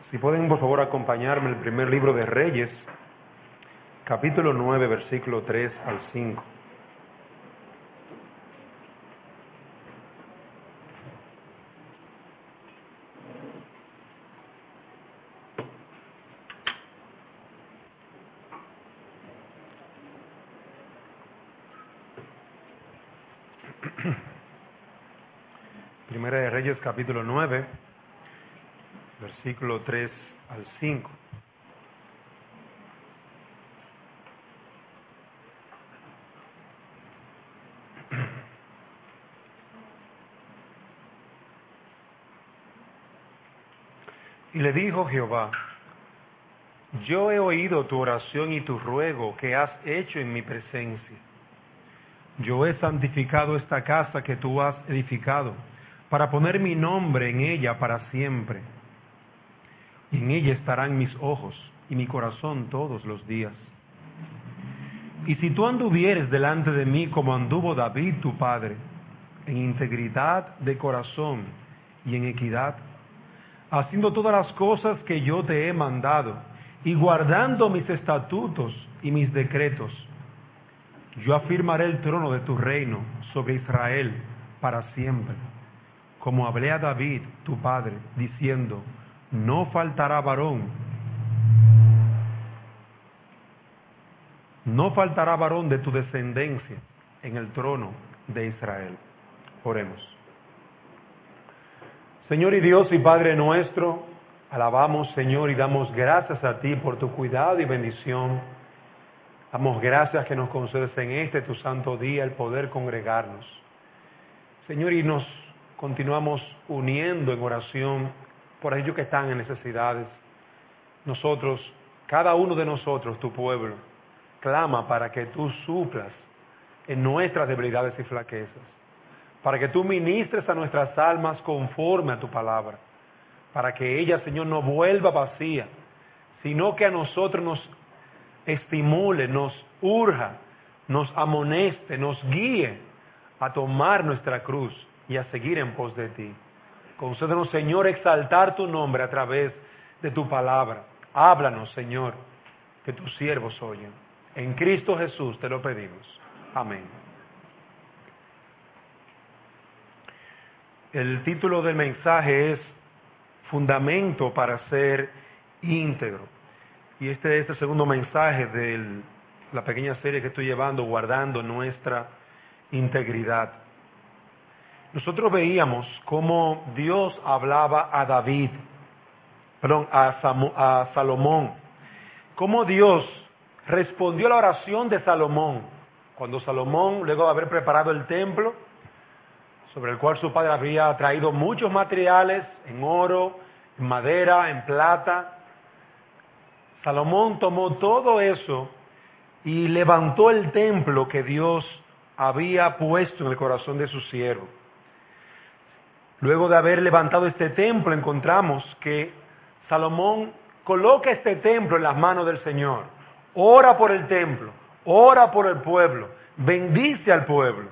Si pueden, por favor, acompañarme en el primer libro de Reyes, capítulo 9, versículo 3 al 5. Primera de Reyes, capítulo 9, versículo 3 al 5. Y le dijo Jehová: yo he oído tu oración y tu ruego que has hecho en mi presencia. Yo he santificado esta casa que tú has edificado, para poner mi nombre en ella para siempre. Y en ella estarán mis ojos y mi corazón todos los días. Y si tú anduvieres delante de mí como anduvo David tu padre, en integridad de corazón y en equidad, haciendo todas las cosas que yo te he mandado, y guardando mis estatutos y mis decretos, yo afirmaré el trono de tu reino sobre Israel para siempre, como hablé a David tu padre, diciendo: no faltará varón de tu descendencia en el trono de Israel. Oremos. Señor y Dios y Padre nuestro, alabamos, Señor, y damos gracias a ti por tu cuidado y bendición. Damos gracias que nos concedes en este tu santo día el poder congregarnos. Señor, y nos continuamos uniendo en oración por aquellos que están en necesidades. Nosotros, cada uno de nosotros, tu pueblo, clama para que tú suplas en nuestras debilidades y flaquezas, para que tú ministres a nuestras almas conforme a tu palabra, para que ella, Señor, no vuelva vacía, sino que a nosotros nos estimule, nos urja, nos amoneste, nos guíe a tomar nuestra cruz y a seguir en pos de ti. Concédenos, Señor, exaltar tu nombre a través de tu palabra. Háblanos, Señor, que tus siervos oyen. En Cristo Jesús te lo pedimos. Amén. El título del mensaje es Fundamento para ser íntegro. Y este es el segundo mensaje de la pequeña serie que estoy llevando, guardando nuestra integridad. Nosotros veíamos cómo Dios hablaba a Salomón, cómo Dios respondió a la oración de Salomón, cuando Salomón, luego de haber preparado el templo, sobre el cual su padre había traído muchos materiales, en oro, en madera, en plata, Salomón tomó todo eso y levantó el templo que Dios había puesto en el corazón de su siervo. Luego de haber levantado este templo, encontramos que Salomón coloca este templo en las manos del Señor. Ora por el templo, ora por el pueblo, bendice al pueblo.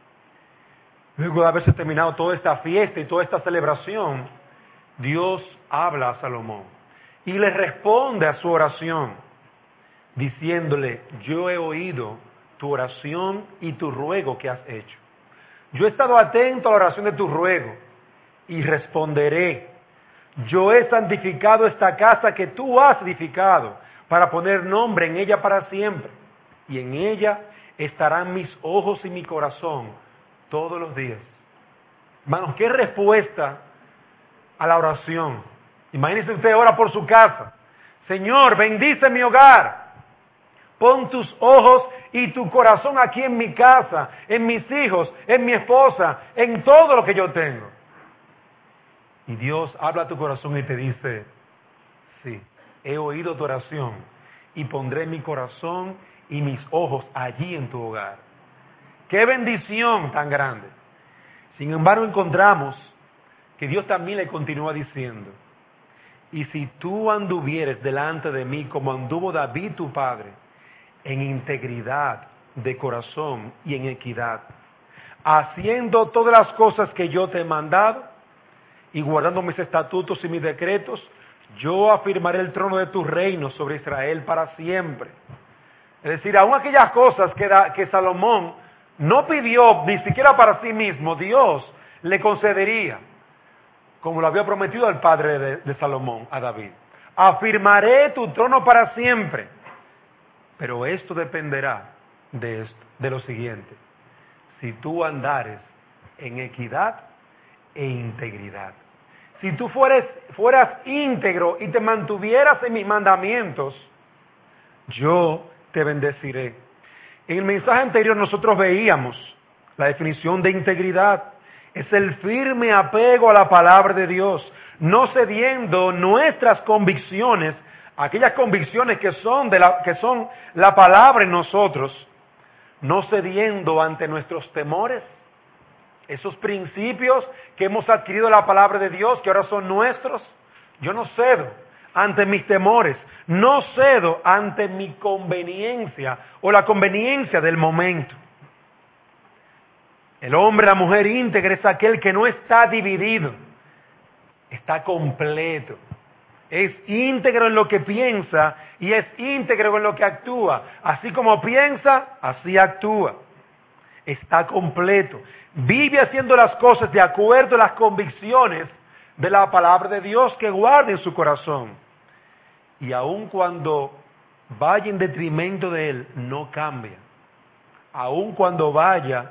Luego de haberse terminado toda esta fiesta y toda esta celebración, Dios habla a Salomón y le responde a su oración, diciéndole: yo he oído tu oración y tu ruego que has hecho. Yo he estado atento a la oración de tu ruego y responderé. Yo he santificado esta casa que tú has edificado para poner nombre en ella para siempre. Y en ella estarán mis ojos y mi corazón todos los días. Hermanos, qué respuesta a la oración. Imagínense usted, ora por su casa. Señor, bendice mi hogar. Pon tus ojos y tu corazón aquí en mi casa, en mis hijos, en mi esposa, en todo lo que yo tengo. Y Dios habla a tu corazón y te dice: sí, he oído tu oración y pondré mi corazón y mis ojos allí en tu hogar. ¡Qué bendición tan grande! Sin embargo, encontramos que Dios también le continúa diciendo: y si tú anduvieres delante de mí como anduvo David tu padre, en integridad de corazón y en equidad, haciendo todas las cosas que yo te he mandado y guardando mis estatutos y mis decretos, yo afirmaré el trono de tu reino sobre Israel para siempre. Es decir, aún aquellas cosas que Salomón no pidió ni siquiera para sí mismo, Dios le concedería, como lo había prometido al padre de Salomón, a David. Afirmaré tu trono para siempre. Pero esto dependerá de lo siguiente: si tú andares en equidad e integridad. Si tú fueras íntegro y te mantuvieras en mis mandamientos, yo te bendeciré. En el mensaje anterior nosotros veíamos la definición de integridad. Es el firme apego a la palabra de Dios, no cediendo nuestras convicciones, aquellas convicciones que son la palabra en nosotros, no cediendo ante nuestros temores, esos principios que hemos adquirido de la palabra de Dios, que ahora son nuestros. Yo no cedo ante mis temores, no cedo ante mi conveniencia o la conveniencia del momento. El hombre, la mujer íntegra es aquel que no está dividido, está completo. Es íntegro en lo que piensa y es íntegro en lo que actúa. Así como piensa, así actúa. Está completo. Vive haciendo las cosas de acuerdo a las convicciones de la palabra de Dios que guarda en su corazón. Y aun cuando vaya en detrimento de él, no cambia. Aun cuando haya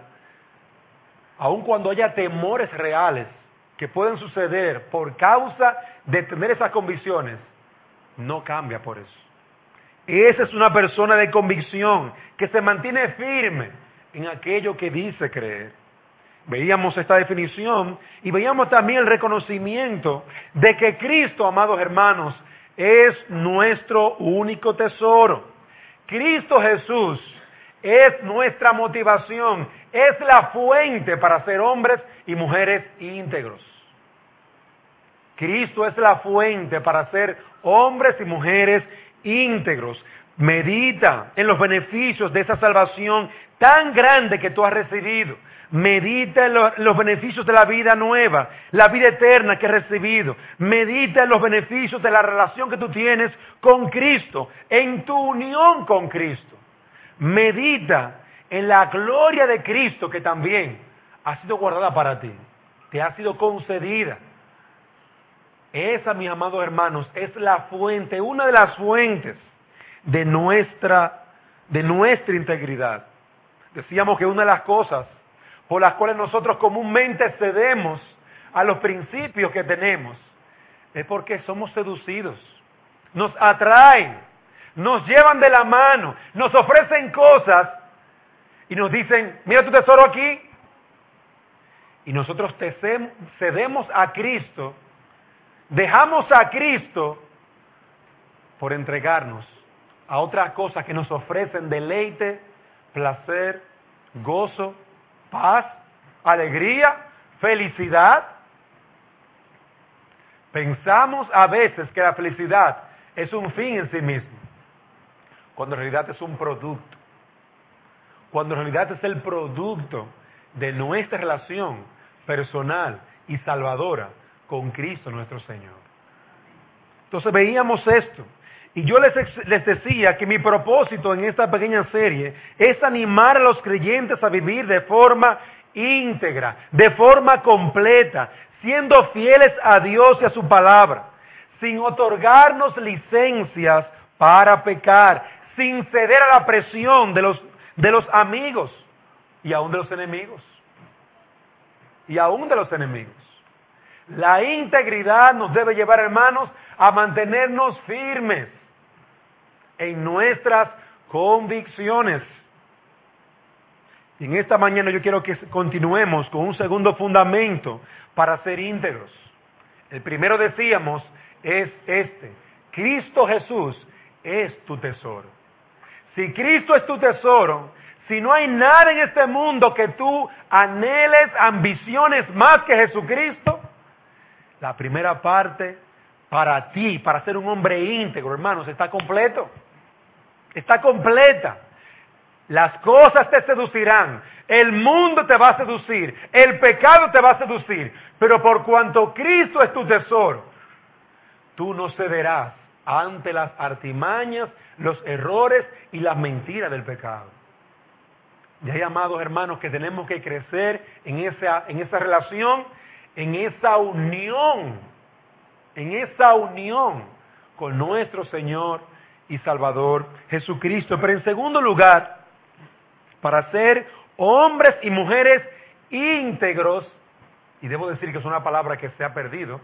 temores reales que pueden suceder por causa de tener esas convicciones, no cambia por eso. Esa es una persona de convicción que se mantiene firme en aquello que dice creer. Veíamos esta definición y veíamos también el reconocimiento de que Cristo, amados hermanos, es nuestro único tesoro. Cristo Jesús es nuestra motivación, es la fuente para ser hombres y mujeres íntegros. Cristo es la fuente para ser hombres y mujeres íntegros. Medita en los beneficios de esa salvación tan grande que tú has recibido. Medita en los beneficios de la vida nueva, la vida eterna que has recibido. Medita en los beneficios de la relación que tú tienes con Cristo, en tu unión con Cristo. Medita en la gloria de Cristo que también ha sido guardada para ti, te ha sido concedida. Esa, mis amados hermanos, es la fuente, una de las fuentes de nuestra integridad. Decíamos que una de las cosas por las cuales nosotros comúnmente cedemos a los principios que tenemos es porque somos seducidos, nos atraen, nos llevan de la mano, nos ofrecen cosas y nos dicen, mira tu tesoro aquí. Y nosotros cedemos a Cristo, dejamos a Cristo por entregarnos a otras cosas que nos ofrecen deleite, placer, gozo, paz, alegría, felicidad. Pensamos a veces que la felicidad es un fin en sí mismo, cuando en realidad es un producto. Cuando en realidad es el producto de nuestra relación personal y salvadora con Cristo nuestro Señor. Entonces veíamos esto. Y yo les decía que mi propósito en esta pequeña serie es animar a los creyentes a vivir de forma íntegra, de forma completa, siendo fieles a Dios y a su palabra, sin otorgarnos licencias para pecar, sin ceder a la presión de los amigos y aún de los enemigos. Y aún de los enemigos. La integridad nos debe llevar, hermanos, a mantenernos firmes en nuestras convicciones. Y en esta mañana yo quiero que continuemos con un segundo fundamento para ser íntegros. El primero, decíamos, es este: Cristo Jesús es tu tesoro. Si Cristo es tu tesoro, si no hay nada en este mundo que tú anheles, ambiciones más que Jesucristo, la primera parte para ti, para ser un hombre íntegro, hermanos, está completo. Está completa. Las cosas te seducirán, el mundo te va a seducir, el pecado te va a seducir, pero por cuanto Cristo es tu tesoro, tú no cederás ante las artimañas, los errores y las mentiras del pecado. Y hay, amados hermanos, que tenemos que crecer en esa relación, en esa unión con nuestro Señor y Salvador Jesucristo. Pero en segundo lugar, para ser hombres y mujeres íntegros, y debo decir que es una palabra que se ha perdido,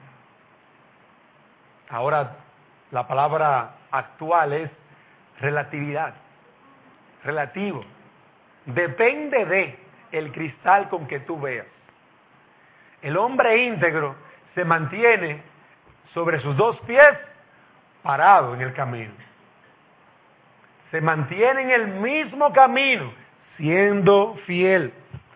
ahora la palabra actual es relatividad, relativo. Depende de el cristal con que tú veas. El hombre íntegro se mantiene sobre sus dos pies parado en el camino. Se mantiene en el mismo camino, siendo fiel.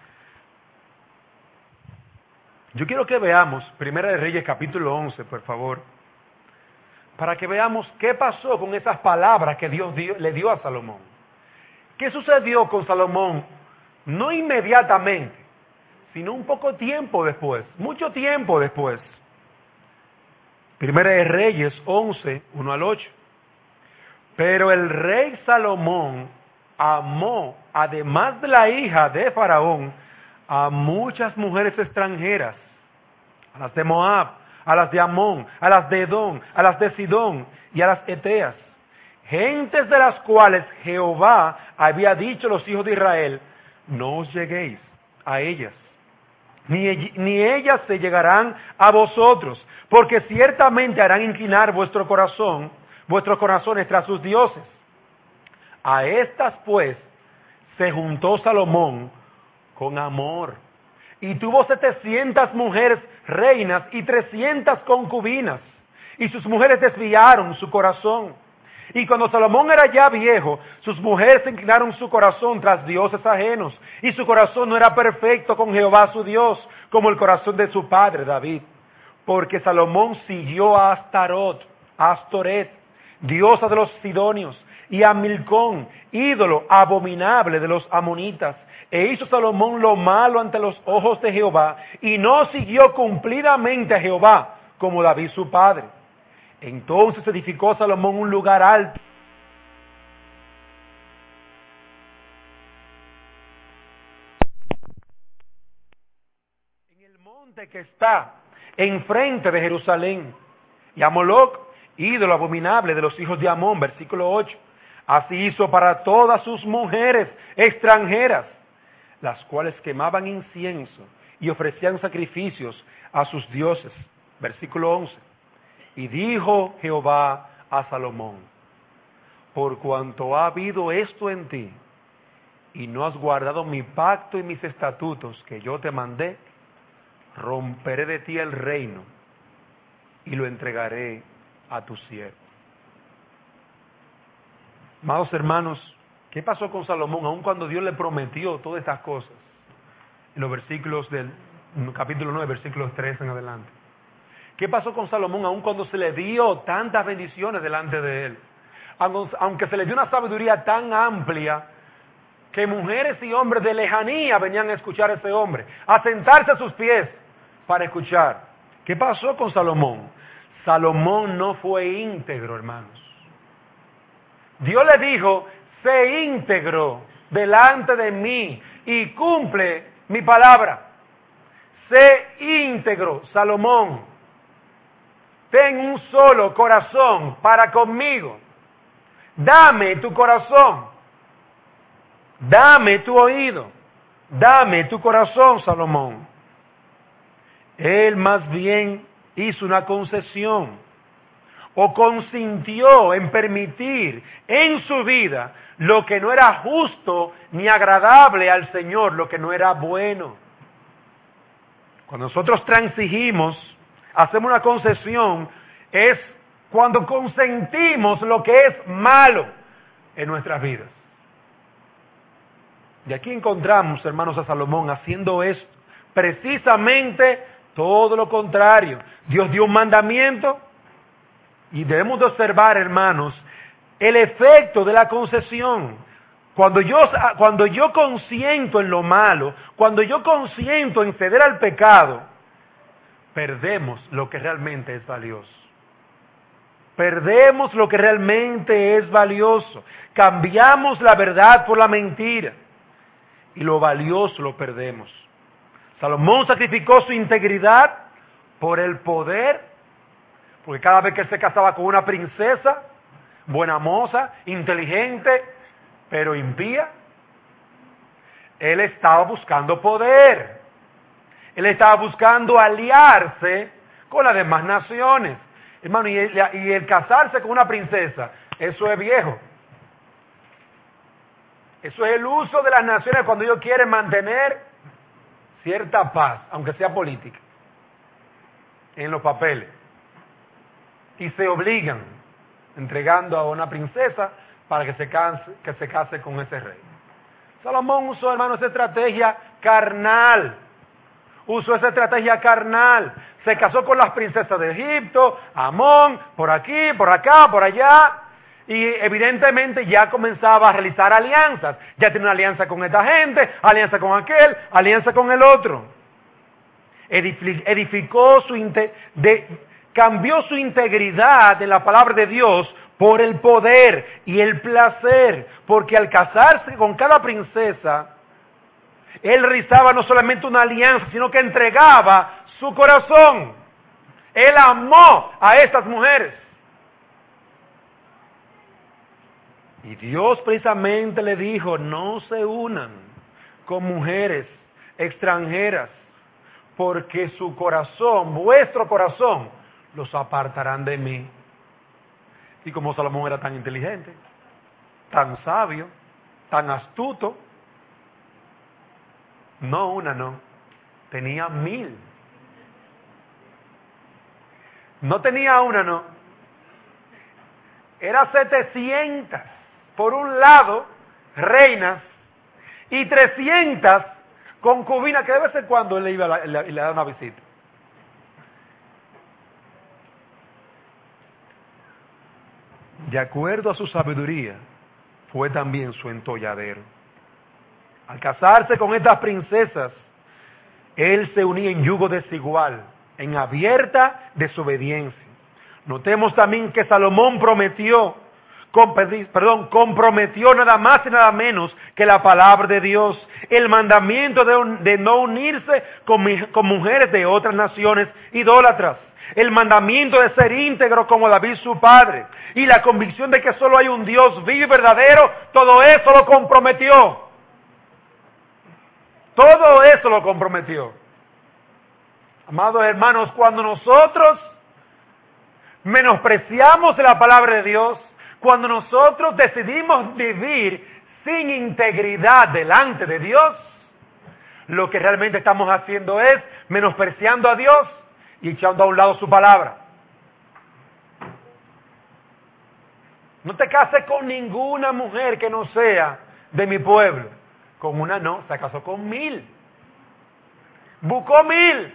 Yo quiero que veamos Primera de Reyes capítulo 11, por favor, para que veamos qué pasó con esas palabras que Dios le dio a Salomón. ¿Qué sucedió con Salomón? No inmediatamente, sino un poco tiempo después, mucho tiempo después. Primera de Reyes 11, 1 al 8. Pero el rey Salomón amó, además de la hija de Faraón, a muchas mujeres extranjeras, a las de Moab, a las de Amón, a las de Edom, a las de Sidón y a las Eteas, gentes de las cuales Jehová había dicho a los hijos de Israel, no os lleguéis a ellas, ni ellas se llegarán a vosotros, porque ciertamente harán inclinar vuestros corazones tras sus dioses. A estas pues se juntó Salomón con amor, y tuvo 700 mujeres reinas y 300 concubinas, y sus mujeres desviaron su corazón. Y cuando Salomón era ya viejo, sus mujeres inclinaron su corazón tras dioses ajenos, y su corazón no era perfecto con Jehová su Dios, como el corazón de su padre David. Porque Salomón siguió a Astoret, diosa de los sidonios, y a Milcón, ídolo abominable de los amonitas. E hizo Salomón lo malo ante los ojos de Jehová, y no siguió cumplidamente a Jehová, como David su padre. Entonces edificó Salomón un lugar alto, en el monte que está enfrente de Jerusalén, y a Moloc, ídolo abominable de los hijos de Amón, versículo 8. Así hizo para todas sus mujeres extranjeras, las cuales quemaban incienso y ofrecían sacrificios a sus dioses. Versículo 11. Y dijo Jehová a Salomón, por cuanto ha habido esto en ti, y no has guardado mi pacto y mis estatutos que yo te mandé, romperé de ti el reino y lo entregaré a tu siervo. Amados hermanos, ¿qué pasó con Salomón aun cuando Dios le prometió todas estas cosas? En los versículos del capítulo 9, versículos 3 en adelante. ¿Qué pasó con Salomón aun cuando se le dio tantas bendiciones delante de él? Aunque se le dio una sabiduría tan amplia que mujeres y hombres de lejanía venían a escuchar a ese hombre, a sentarse a sus pies para escuchar. ¿Qué pasó con Salomón? Salomón no fue íntegro, hermanos. Dios le dijo, sé íntegro delante de mí y cumple mi palabra. Sé íntegro, Salomón. Ten un solo corazón para conmigo. Dame tu corazón. Dame tu oído. Dame tu corazón, Salomón. Él más bien hizo una concesión o consintió en permitir en su vida lo que no era justo ni agradable al Señor, lo que no era bueno. Cuando nosotros transigimos, hacemos una concesión, es cuando consentimos lo que es malo en nuestras vidas. Y aquí encontramos, hermanos, a Salomón haciendo esto, precisamente todo lo contrario. Dios dio un mandamiento y debemos de observar, hermanos, el efecto de la concesión. Cuando yo consiento en lo malo, cuando yo consiento en ceder al pecado, perdemos lo que realmente es valioso. Perdemos lo que realmente es valioso. Cambiamos la verdad por la mentira. Y lo valioso lo perdemos. Salomón sacrificó su integridad por el poder, porque cada vez que él se casaba con una princesa, buena moza, inteligente, pero impía, él estaba buscando poder. Él estaba buscando aliarse con las demás naciones. Hermano, y el casarse con una princesa, eso es viejo. Eso es el uso de las naciones cuando ellos quieren mantener cierta paz, aunque sea política, en los papeles. Y se obligan, entregando a una princesa para que se case con ese rey. Salomón usó, hermano, esa estrategia carnal. Usó esa estrategia carnal. Se casó con las princesas de Egipto, Amón, por aquí, por acá, por allá. Y evidentemente ya comenzaba a realizar alianzas. Ya tiene una alianza con esta gente, alianza con aquel, alianza con el otro. Cambió su integridad en la palabra de Dios por el poder y el placer. Porque al casarse con cada princesa, él realizaba no solamente una alianza, sino que entregaba su corazón. Él amó a estas mujeres. Y Dios precisamente le dijo, no se unan con mujeres extranjeras, porque su corazón, vuestro corazón, los apartarán de mí. Y como Salomón era tan inteligente, tan sabio, tan astuto, no una, no, tenía 1000. No tenía una, no. Era 700. Por un lado, reinas, y 300 concubinas, que de vez en cuando él le iba y le daba una visita. De acuerdo a su sabiduría, fue también su entolladero. Al casarse con estas princesas, él se unía en yugo desigual, en abierta desobediencia. Notemos también que Salomón comprometió nada más y nada menos que la palabra de Dios, el mandamiento de no unirse con mujeres de otras naciones idólatras, el mandamiento de ser íntegro como David su padre, y la convicción de que solo hay un Dios vivo y verdadero. Todo eso lo comprometió. Todo eso lo comprometió. Amados hermanos, cuando nosotros menospreciamos la palabra de Dios, cuando nosotros decidimos vivir sin integridad delante de Dios, lo que realmente estamos haciendo es menospreciando a Dios y echando a un lado su palabra. No te cases con ninguna mujer que no sea de mi pueblo. Con una no, se casó con 1000. Buscó 1000.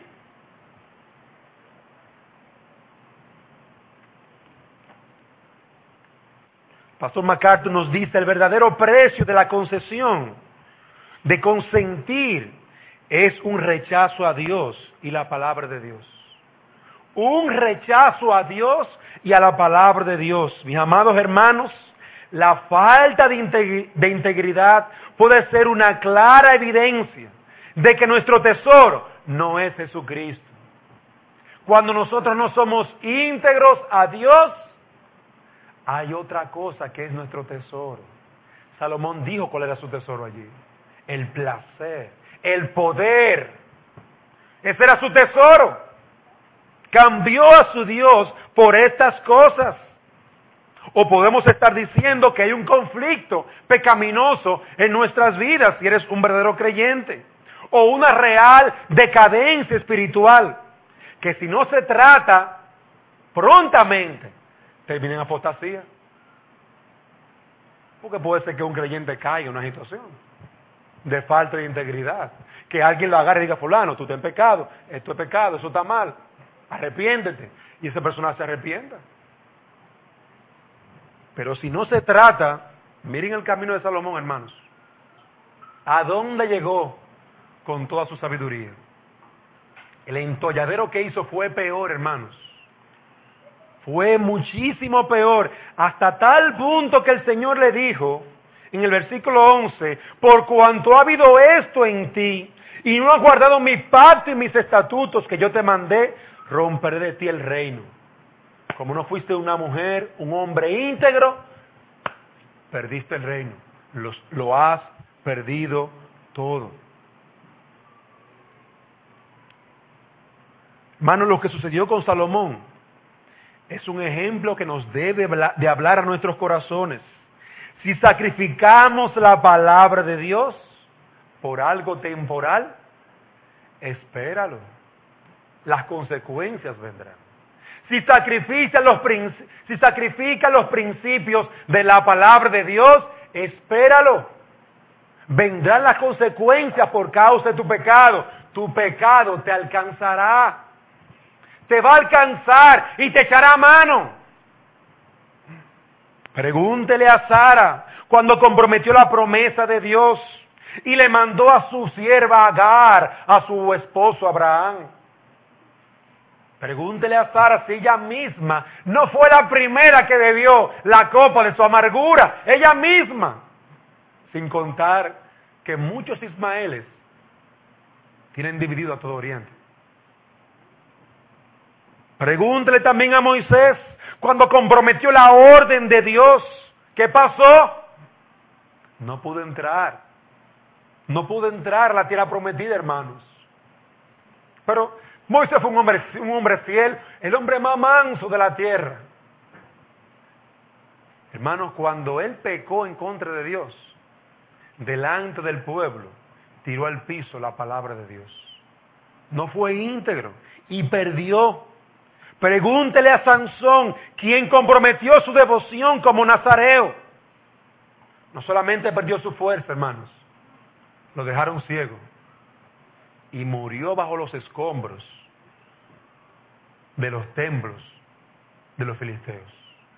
Pastor MacArthur nos dice, el verdadero precio de la concesión, de consentir, es un rechazo a Dios y la palabra de Dios. Un rechazo a Dios y a la palabra de Dios. Mis amados hermanos, la falta de integridad puede ser una clara evidencia de que nuestro tesoro no es Jesucristo. Cuando nosotros no somos íntegros a Dios, hay otra cosa que es nuestro tesoro. Salomón dijo cuál era su tesoro allí. El placer, el poder. Ese era su tesoro. Cambió a su Dios por estas cosas. O podemos estar diciendo que hay un conflicto pecaminoso en nuestras vidas si eres un verdadero creyente. O una real decadencia espiritual. Que si no se trata prontamente, termina en apostasía. Porque puede ser que un creyente caiga en una situación de falta de integridad. Que alguien lo agarre y diga, fulano, tú estás en pecado, esto es pecado, eso está mal, arrepiéntete. Y esa persona se arrepienta. Pero si no se trata, miren el camino de Salomón, hermanos. ¿A dónde llegó con toda su sabiduría? El entolladero que hizo fue peor, hermanos. Fue muchísimo peor, hasta tal punto que el Señor le dijo en el versículo 11, por cuanto ha habido esto en ti, y no has guardado mi pacto y mis estatutos que yo te mandé, romperé de ti el reino. Como no fuiste una mujer, un hombre íntegro, perdiste el reino. Lo has perdido todo. Hermanos, lo que sucedió con Salomón es un ejemplo que nos debe de hablar a nuestros corazones. Si sacrificamos la palabra de Dios por algo temporal, espéralo. Las consecuencias vendrán. Si sacrificas los principios de la palabra de Dios, espéralo. Vendrán las consecuencias por causa de tu pecado. Tu pecado te alcanzará. Te va a alcanzar y te echará mano. Pregúntele a Sara cuando comprometió la promesa de Dios y le mandó a su sierva Agar, a su esposo Abraham. Pregúntele a Sara si ella misma no fue la primera que bebió la copa de su amargura. Ella misma. Sin contar que muchos ismaeles tienen dividido a todo Oriente. Pregúntele también a Moisés, cuando comprometió la orden de Dios, ¿qué pasó? No pudo entrar. No pudo entrar a la tierra prometida, hermanos. Pero Moisés fue un hombre fiel, el hombre más manso de la tierra. Hermanos, cuando él pecó en contra de Dios, delante del pueblo, tiró al piso la palabra de Dios. No fue íntegro y perdió. Pregúntele a Sansón, quien comprometió su devoción como nazareo. No solamente perdió su fuerza, hermanos, lo dejaron ciego y murió bajo los escombros de los templos de los filisteos.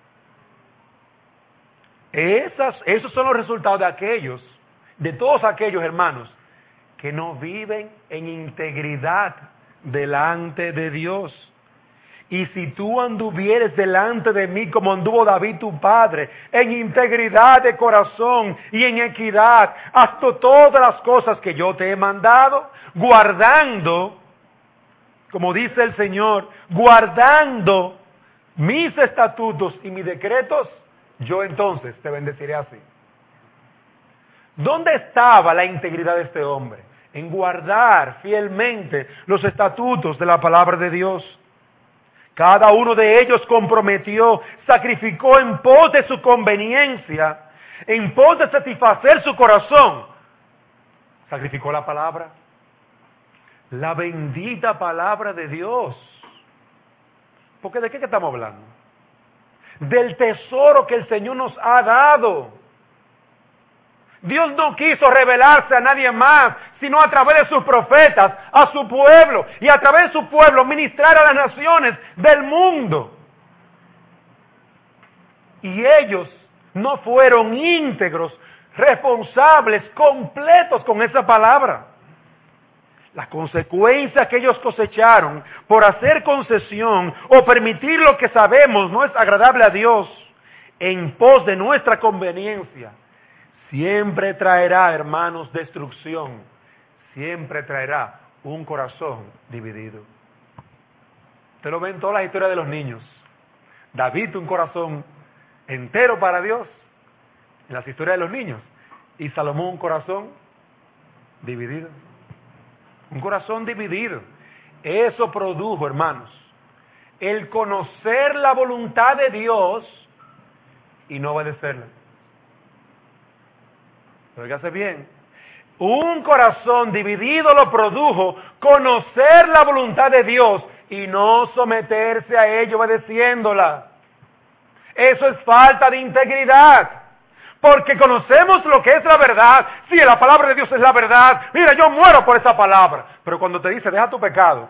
Esos son los resultados de todos aquellos hermanos que no viven en integridad delante de Dios. Y si tú anduvieres delante de mí como anduvo David tu padre, en integridad de corazón y en equidad, hasta todas las cosas que yo te he mandado, guardando, como dice el Señor, guardando mis estatutos y mis decretos, yo entonces te bendeciré así. ¿Dónde estaba la integridad de este hombre? En guardar fielmente los estatutos de la palabra de Dios. Cada uno de ellos comprometió, sacrificó en pos de su conveniencia, en pos de satisfacer su corazón. Sacrificó la palabra, la bendita palabra de Dios. Porque ¿de qué estamos hablando? Del tesoro que el Señor nos ha dado. Dios no quiso revelarse a nadie más, sino a través de sus profetas, a su pueblo, y a través de su pueblo ministrar a las naciones del mundo. Y ellos no fueron íntegros, responsables, completos con esa palabra. Las consecuencias que ellos cosecharon por hacer concesión o permitir lo que sabemos no es agradable a Dios en pos de nuestra conveniencia, siempre traerá, hermanos, destrucción. Siempre traerá un corazón dividido. Usted lo ve en todas las historias de los niños. David, un corazón entero para Dios, en las historias de los niños. Y Salomón, un corazón dividido. Un corazón dividido. Eso produjo, hermanos, el conocer la voluntad de Dios y no obedecerla. Óigase bien. Un corazón dividido lo produjo conocer la voluntad de Dios y no someterse a ello obedeciéndola. Eso es falta de integridad. Porque conocemos lo que es la verdad. Sí, la palabra de Dios es la verdad. Mira, yo muero por esa palabra. Pero cuando te dice, deja tu pecado.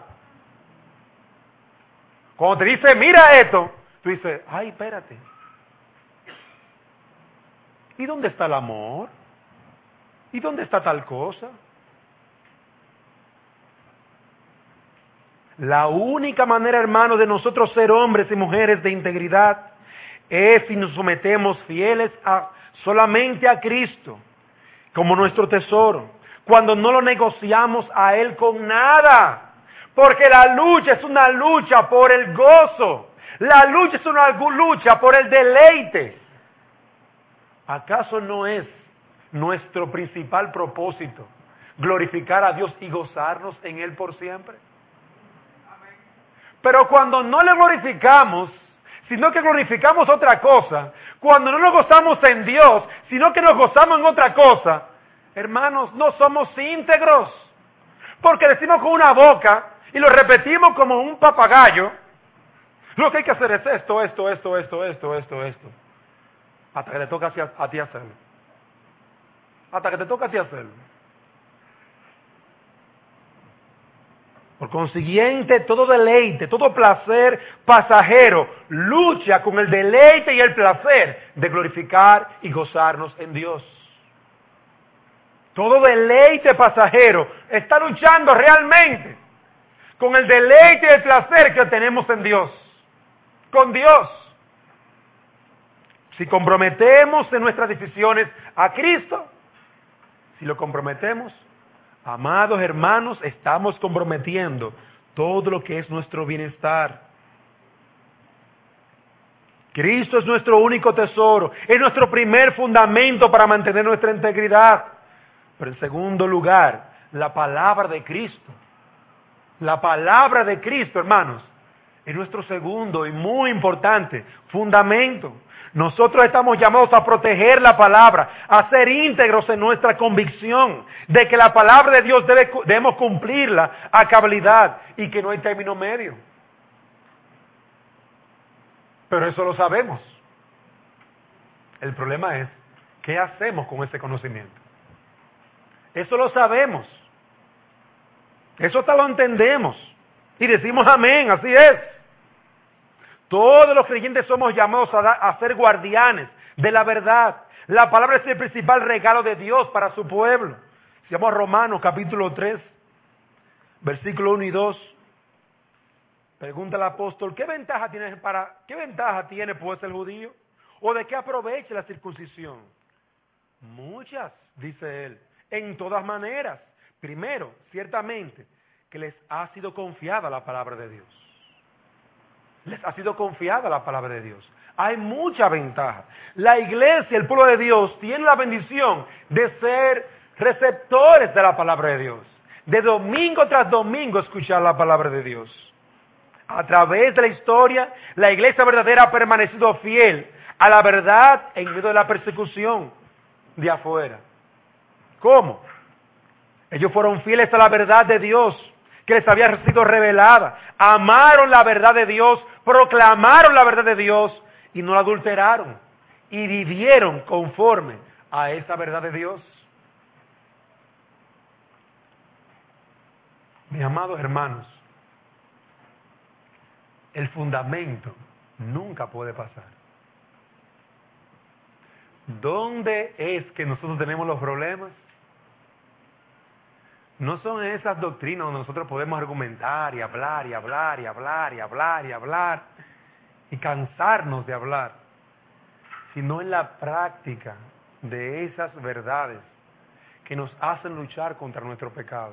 Cuando te dice, mira esto, tú dices, ay, espérate. ¿Y dónde está el amor? ¿Y dónde está tal cosa? La única manera, hermanos, de nosotros ser hombres y mujeres de integridad es si nos sometemos fieles solamente a Cristo como nuestro tesoro, cuando no lo negociamos a Él con nada, porque la lucha es una lucha por el gozo, la lucha es una lucha por el deleite. ¿Acaso no es nuestro principal propósito glorificar a Dios y gozarnos en Él por siempre? Pero cuando no le glorificamos, sino que glorificamos otra cosa, cuando no nos gozamos en Dios, sino que nos gozamos en otra cosa, hermanos, no somos íntegros. Porque decimos con una boca y lo repetimos como un papagayo. Lo que hay que hacer es esto. Hasta que te toca a ti hacerlo. Hasta que te toca a ti hacerlo. Por consiguiente, todo deleite, todo placer pasajero lucha con el deleite y el placer de glorificar y gozarnos en Dios. Todo deleite pasajero está luchando realmente con el deleite y el placer que tenemos en Dios, con Dios. Si comprometemos en nuestras decisiones a Cristo, si lo comprometemos, amados hermanos, estamos comprometiendo todo lo que es nuestro bienestar. Cristo es nuestro único tesoro, es nuestro primer fundamento para mantener nuestra integridad. Pero en segundo lugar, la palabra de Cristo. La palabra de Cristo, hermanos, es nuestro segundo y muy importante fundamento. Nosotros estamos llamados a proteger la palabra, a ser íntegros en nuestra convicción de que la palabra de Dios debemos cumplirla a cabalidad y que no hay término medio. Pero eso lo sabemos. El problema es, ¿qué hacemos con ese conocimiento? Eso lo sabemos. Eso hasta lo entendemos. Y decimos amén, así es. Todos los creyentes somos llamados a ser guardianes de la verdad. La palabra es el principal regalo de Dios para su pueblo. Si vamos a Romanos capítulo 3, versículo 1 y 2. Pregunta el apóstol, ¿qué ventaja tiene pues el judío? ¿O de qué aprovecha la circuncisión? Muchas, dice él, en todas maneras. Primero, ciertamente, que les ha sido confiada la palabra de Dios. Les ha sido confiada la palabra de Dios. Hay mucha ventaja. La iglesia, el pueblo de Dios, tiene la bendición de ser receptores de la palabra de Dios. De domingo tras domingo escuchar la palabra de Dios. A través de la historia, la iglesia verdadera ha permanecido fiel a la verdad en medio de la persecución de afuera. ¿Cómo? Ellos fueron fieles a la verdad de Dios que les había sido revelada. Amaron la verdad de Dios, proclamaron la verdad de Dios y no la adulteraron. Y vivieron conforme a esa verdad de Dios. Mis amados hermanos, el fundamento nunca puede pasar. ¿Dónde es que nosotros tenemos los problemas? No son esas doctrinas donde nosotros podemos argumentar y hablar y hablar y hablar y hablar y hablar y cansarnos de hablar, sino en la práctica de esas verdades que nos hacen luchar contra nuestro pecado.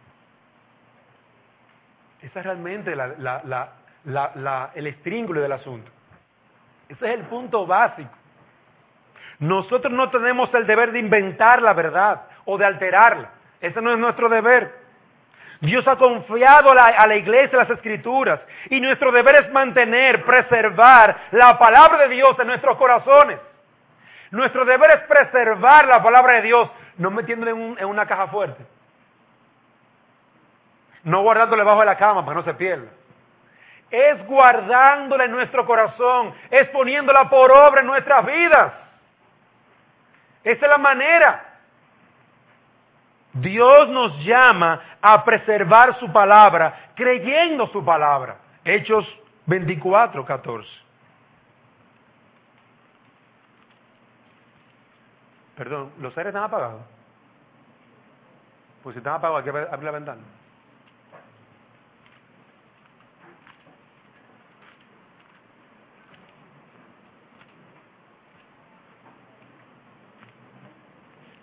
Esa es realmente el estríngulo del asunto. Ese es el punto básico. Nosotros no tenemos el deber de inventar la verdad o de alterarla. Ese no es nuestro deber. Dios ha confiado a la iglesia las escrituras y nuestro deber es mantener, preservar la palabra de Dios en nuestros corazones. Nuestro deber es preservar la palabra de Dios, no metiéndola en una caja fuerte. No guardándola debajo de la cama para que no se pierda. Es guardándola en nuestro corazón, es poniéndola por obra en nuestras vidas. Esa es la manera. Dios nos llama a preservar su palabra, creyendo su palabra. Hechos 24:14. Perdón, ¿los aires están apagados? Pues si están apagados hay que abrir la ventana.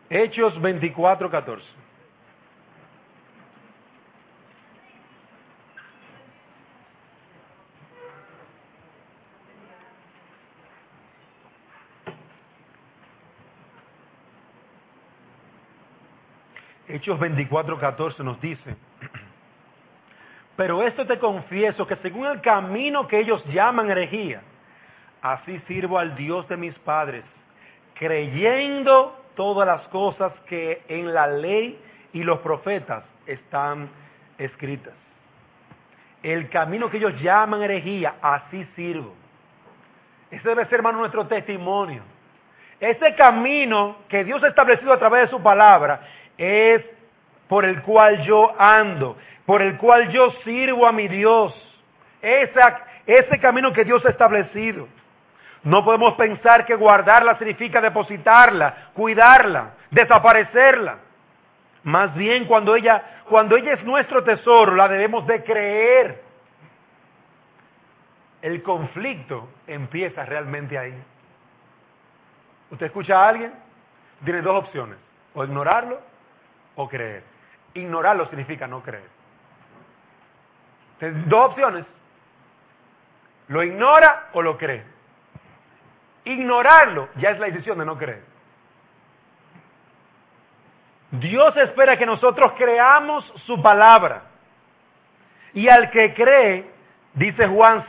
Hechos 24:14. Hechos 24:14 nos dice: pero esto te confieso, que según el camino que ellos llaman herejía, así sirvo al Dios de mis padres, creyendo todas las cosas que en la ley y los profetas están escritas. El camino que ellos llaman herejía, así sirvo. Ese debe ser, hermano, nuestro testimonio. Ese camino que Dios ha establecido a través de su palabra es por el cual yo ando, por el cual yo sirvo a mi Dios. Ese camino que Dios ha establecido. No podemos pensar que guardarla significa depositarla, cuidarla, desaparecerla. Más bien, cuando ella es nuestro tesoro, la debemos de creer. El conflicto empieza realmente ahí. ¿Usted escucha a alguien? Tiene dos opciones: o ignorarlo o creer. Ignorarlo significa no creer. Tiene dos opciones: lo ignora o lo cree. Ignorarlo ya es la decisión de no creer. Dios espera que nosotros creamos su palabra. Y al que cree, dice Juan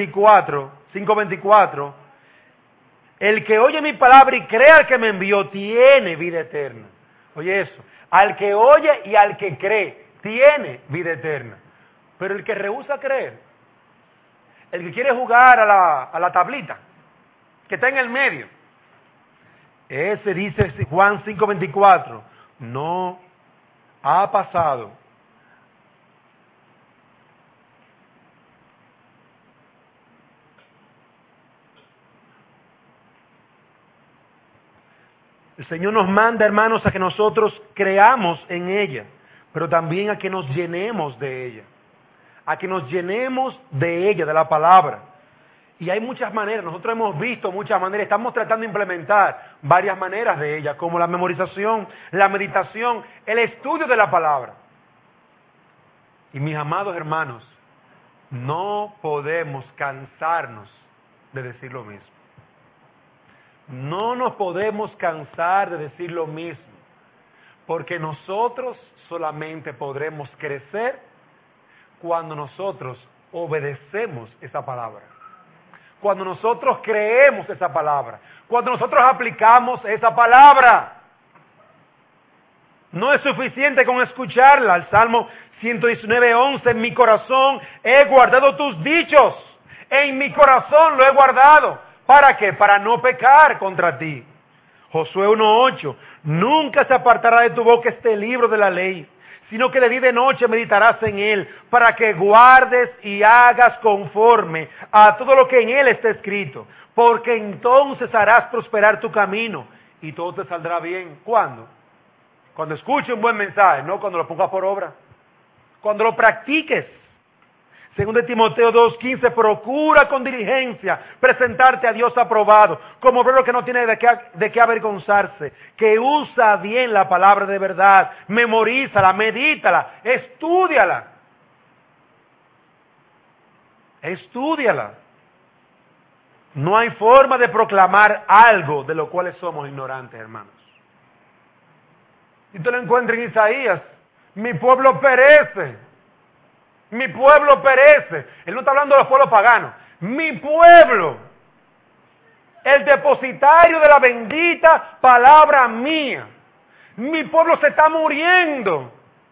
5:24, el que oye mi palabra y cree al que me envió, tiene vida eterna. Oye eso, al que oye y al que cree, tiene vida eterna. Pero el que rehúsa creer, el que quiere jugar a la tablita, que está en el medio, ese, dice Juan 5:24, no ha pasado el Señor nos manda, hermanos, a que nosotros creamos en ella, pero también a que nos llenemos de ella, a que nos llenemos de ella, de la palabra. Y hay muchas maneras, nosotros hemos visto muchas maneras, estamos tratando de implementar varias maneras de ella, como la memorización, la meditación, el estudio de la palabra. Y mis amados hermanos, no podemos cansarnos de decir lo mismo. No nos podemos cansar de decir lo mismo, porque nosotros solamente podremos crecer cuando nosotros obedecemos esa palabra. Cuando nosotros creemos esa palabra, cuando nosotros aplicamos esa palabra. No es suficiente con escucharla. El Salmo 119:11, en mi corazón he guardado tus dichos, en mi corazón lo he guardado. ¿Para qué? Para no pecar contra ti. Josué 1:8, nunca se apartará de tu boca este libro de la ley, sino que de día y de noche meditarás en él, para que guardes y hagas conforme a todo lo que en él está escrito, porque entonces harás prosperar tu camino y todo te saldrá bien. ¿Cuándo? Cuando escuches un buen mensaje, no cuando lo pongas por obra, cuando lo practiques. Según de Timoteo 2:15, procura con diligencia presentarte a Dios aprobado, como obrero que no tiene de qué avergonzarse, que usa bien la palabra de verdad, memorízala, medítala, estúdiala. Estúdiala. No hay forma de proclamar algo de lo cual somos ignorantes, hermanos. Y tú lo encuentras en Isaías, mi pueblo perece. Mi pueblo perece. Él no está hablando de los pueblos paganos. Mi pueblo, el depositario de la bendita palabra mía. Mi pueblo se está muriendo.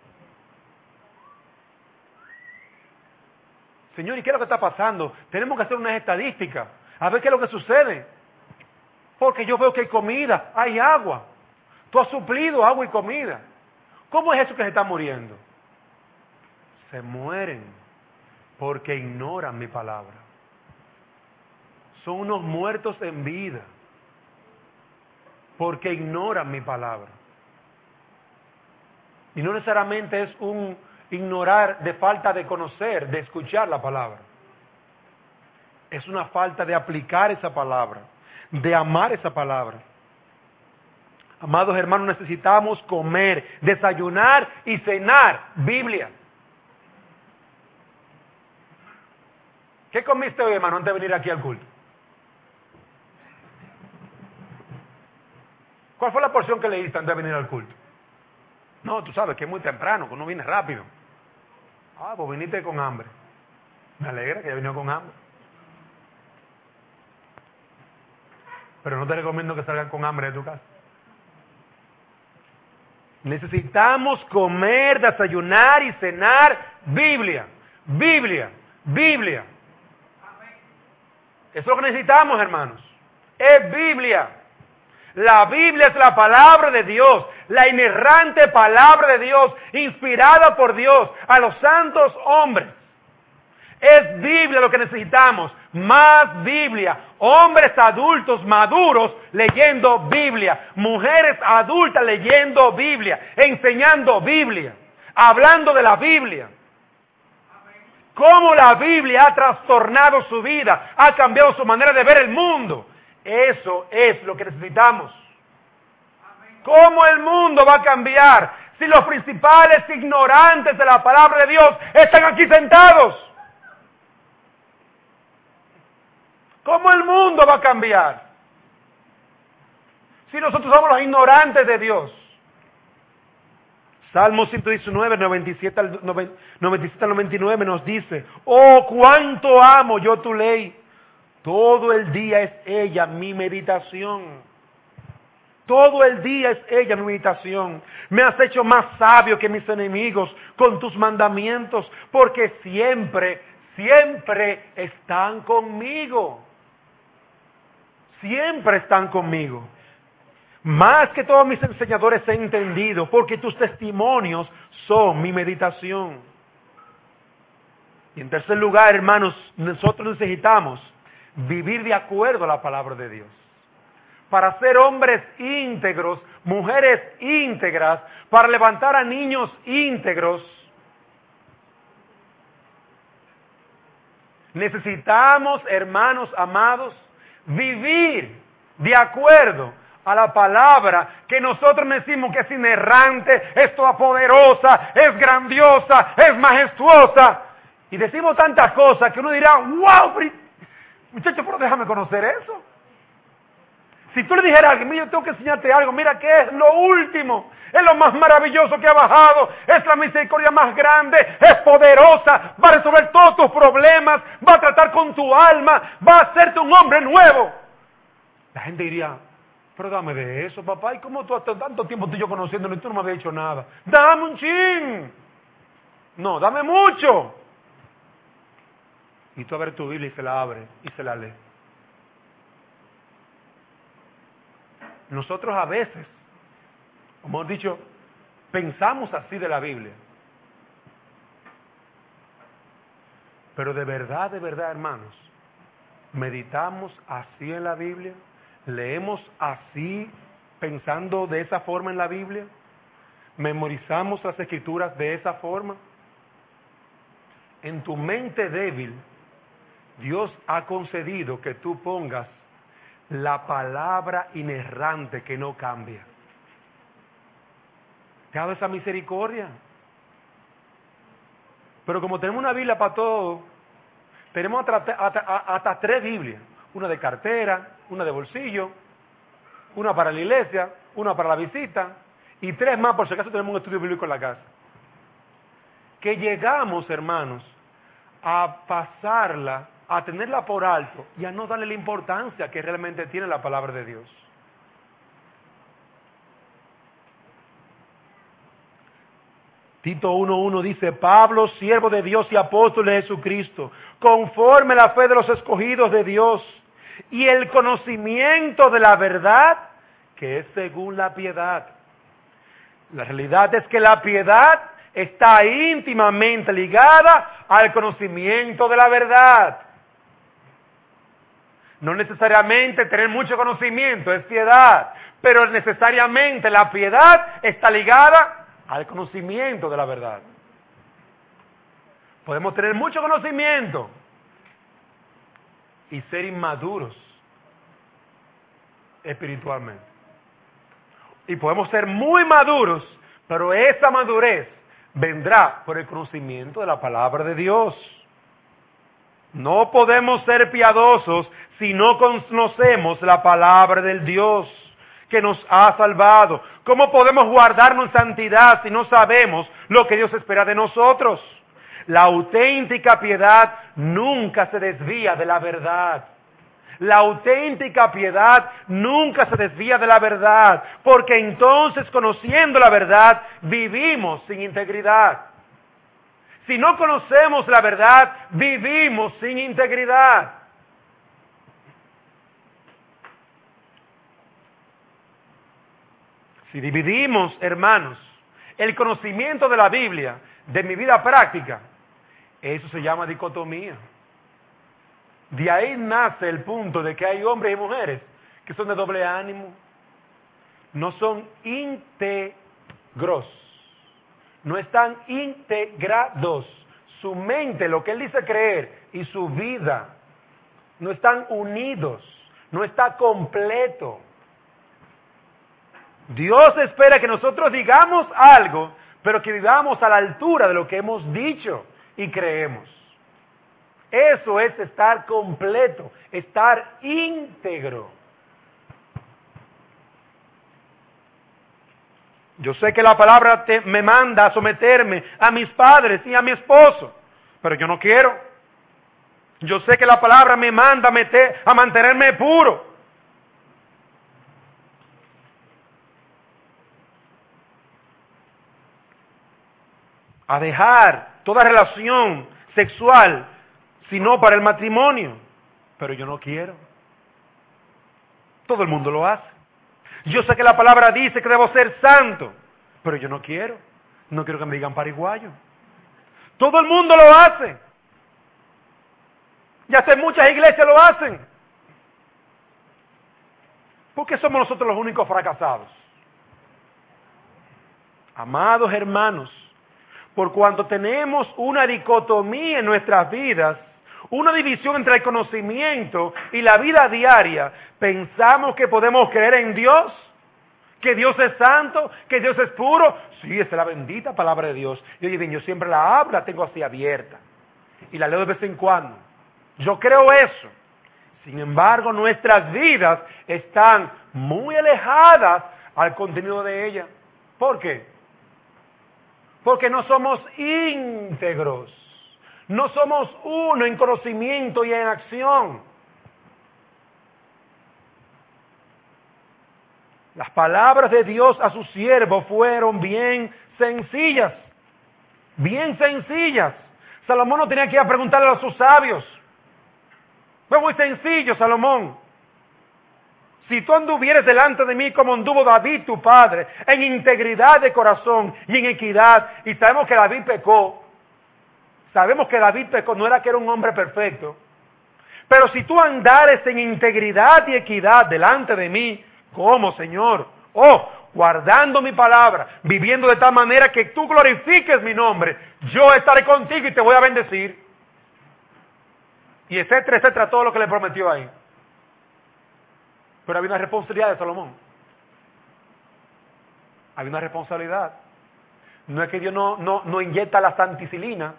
Señor, ¿y qué es lo que está pasando? Tenemos que hacer unas estadísticas, a ver qué es lo que sucede. Porque yo veo que hay comida, hay agua. Tú has suplido agua y comida. ¿Cómo es eso que se está muriendo? Se mueren porque ignoran mi palabra. Son unos muertos en vida porque ignoran mi palabra. Y no necesariamente es un ignorar de falta de conocer, de escuchar la palabra. Es una falta de aplicar esa palabra, de amar esa palabra. Amados hermanos, necesitamos comer, desayunar y cenar Biblia. ¿Qué comiste hoy, hermano, antes de venir aquí al culto? ¿Cuál fue la porción que leíste antes de venir al culto? No, tú sabes que es muy temprano, que uno viene rápido. Ah, pues viniste con hambre. Me alegra que haya venido con hambre. Pero no te recomiendo que salgan con hambre de tu casa. Necesitamos comer, desayunar y cenar Biblia. Biblia. Biblia. Eso es lo que necesitamos, hermanos. Es Biblia. La Biblia es la palabra de Dios, la inerrante palabra de Dios, inspirada por Dios a los santos hombres. Es Biblia lo que necesitamos, más Biblia. Hombres adultos maduros leyendo Biblia, mujeres adultas leyendo Biblia, enseñando Biblia, hablando de la Biblia. Cómo la Biblia ha trastornado su vida, ha cambiado su manera de ver el mundo. Eso es lo que necesitamos. ¿Cómo el mundo va a cambiar si los principales ignorantes de la palabra de Dios están aquí sentados? ¿Cómo el mundo va a cambiar si nosotros somos los ignorantes de Dios? Salmo 119, 97 al 99 nos dice: oh, cuánto amo yo tu ley. Todo el día es ella mi meditación. Todo el día es ella mi meditación. Me has hecho más sabio que mis enemigos con tus mandamientos, porque siempre, siempre están conmigo. Siempre están conmigo. Más que todos mis enseñadores he entendido, porque tus testimonios son mi meditación. Y en tercer lugar, hermanos, nosotros necesitamos vivir de acuerdo a la palabra de Dios. Para ser hombres íntegros, mujeres íntegras, para levantar a niños íntegros, necesitamos, hermanos amados, vivir de acuerdo a la palabra que nosotros decimos que es inerrante, es todopoderosa, es grandiosa, es majestuosa. Y decimos tantas cosas que uno dirá: wow, muchacho, pero déjame conocer eso. Si tú le dijeras a alguien: mira, yo tengo que enseñarte algo, mira que es lo último, es lo más maravilloso que ha bajado, es la misericordia más grande, es poderosa, va a resolver todos tus problemas, va a tratar con tu alma, va a hacerte un hombre nuevo. La gente diría: pero dame de eso, papá, ¿y cómo tú hasta tanto tiempo estoy yo conociéndolo y tú no me habías dicho nada? Dame un chin. No, dame mucho. Y tú abres tu Biblia y se la abre y se la lee. Nosotros a veces, como hemos dicho, pensamos así de la Biblia. Pero de verdad, hermanos, meditamos así en la Biblia, leemos así, pensando de esa forma en la Biblia, memorizamos las escrituras de esa forma. En tu mente débil, Dios ha concedido que tú pongas la palabra inerrante que no cambia. ¿Te ha dado esa misericordia? Pero como tenemos una Biblia para todo, tenemos hasta 3 Biblias. Una de cartera, una de bolsillo, una para la iglesia, una para la visita, y 3 más por si acaso tenemos un estudio bíblico en la casa. Que llegamos, hermanos, a pasarla, a tenerla por alto y a no darle la importancia que realmente tiene la palabra de Dios. Tito 1:1 dice: Pablo, siervo de Dios y apóstol de Jesucristo, conforme a la fe de los escogidos de Dios y el conocimiento de la verdad, que es según la piedad. La realidad es que la piedad está íntimamente ligada al conocimiento de la verdad. No necesariamente tener mucho conocimiento es piedad, pero necesariamente la piedad está ligada al conocimiento de la verdad. Podemos tener mucho conocimiento y ser inmaduros espiritualmente. Y podemos ser muy maduros, pero esa madurez vendrá por el conocimiento de la palabra de Dios. No podemos ser piadosos si no conocemos la palabra del Dios que nos ha salvado. ¿Cómo podemos guardarnos en santidad si no sabemos lo que Dios espera de nosotros? La auténtica piedad nunca se desvía de la verdad. La auténtica piedad nunca se desvía de la verdad, porque entonces, conociendo la verdad, vivimos sin integridad. Si no conocemos la verdad, vivimos sin integridad. Si dividimos, hermanos, el conocimiento de la Biblia de mi vida práctica, eso se llama dicotomía. De ahí nace el punto de que hay hombres y mujeres que son de doble ánimo. No son íntegros. No están integrados. Su mente, lo que él dice creer, y su vida no están unidos. No está completo. Dios espera que nosotros digamos algo, pero que vivamos a la altura de lo que hemos dicho y creemos. Eso es estar completo, estar íntegro. Yo sé que la palabra me manda a someterme a mis padres y a mi esposo, pero yo no quiero. Yo sé que la palabra me manda a mantenerme puro. A dejar toda relación sexual, sino para el matrimonio. Pero yo no quiero. Todo el mundo lo hace. Yo sé que la palabra dice que debo ser santo, pero yo no quiero. No quiero que me digan pariguayo. Todo el mundo lo hace. Ya sé, muchas iglesias lo hacen. ¿Por qué somos nosotros los únicos fracasados? Amados hermanos, por cuanto tenemos una dicotomía en nuestras vidas, una división entre el conocimiento y la vida diaria, pensamos que podemos creer en Dios, que Dios es santo, que Dios es puro. Sí, esa es la bendita palabra de Dios. Y oye bien, yo siempre la hablo, la tengo así abierta. Y la leo de vez en cuando. Yo creo eso. Sin embargo, nuestras vidas están muy alejadas al contenido de ella. ¿Por qué? Porque no somos íntegros. No somos uno en conocimiento y en acción. Las palabras de Dios a su siervo fueron bien sencillas. Bien sencillas. Salomón no tenía que ir a preguntarle a sus sabios. Fue muy sencillo, Salomón. Si tú anduvieres delante de mí como anduvo David tu padre, en integridad de corazón y en equidad, y sabemos que David pecó, no era que era un hombre perfecto, pero si tú andares en integridad y equidad delante de mí, ¿cómo, Señor? Guardando mi palabra, viviendo de tal manera que tú glorifiques mi nombre, yo estaré contigo y te voy a bendecir. Y etcétera, etcétera, todo lo que le prometió ahí. Pero había una responsabilidad de Salomón. Había una responsabilidad. No es que Dios no inyecta la santicilina,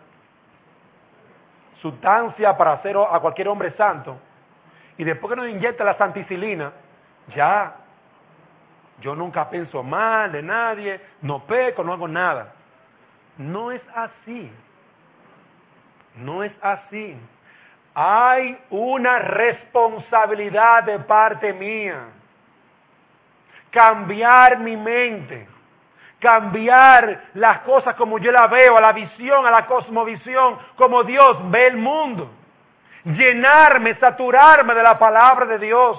sustancia para hacer a cualquier hombre santo, y después que nos inyecta la santicilina, ya, yo nunca pienso mal de nadie, no peco, no hago nada. No es así. No es así. Hay una responsabilidad de parte mía. Cambiar mi mente. Cambiar las cosas como yo las veo, a la visión, a la cosmovisión, como Dios ve el mundo. Llenarme, saturarme de la palabra de Dios.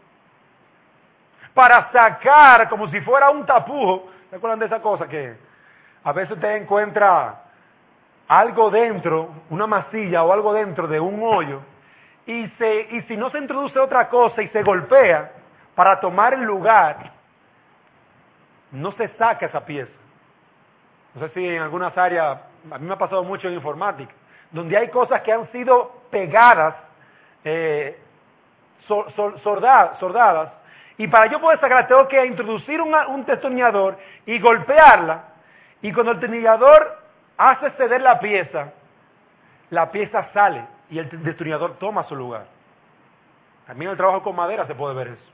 Para sacar, como si fuera un tapujo. ¿Se acuerdan de esa cosa que a veces usted encuentra algo dentro, una masilla o algo dentro de un hoyo, y si no se introduce otra cosa y se golpea para tomar el lugar, no se saca esa pieza? No sé si en algunas áreas, a mí me ha pasado mucho en informática, donde hay cosas que han sido pegadas, soldadas, Y para yo poder sacarla tengo que introducir un destornillador y golpearla. Y cuando el destornillador hace ceder la pieza sale y el destornillador toma su lugar. También en el trabajo con madera se puede ver eso.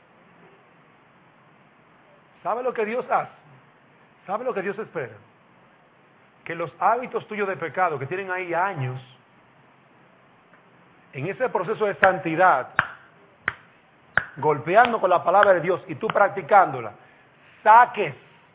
¿Sabe lo que Dios hace? ¿Sabe lo que Dios espera? Que los hábitos tuyos de pecado, que tienen ahí años, en ese proceso de santidad, golpeando con la palabra de Dios y tú practicándola, saques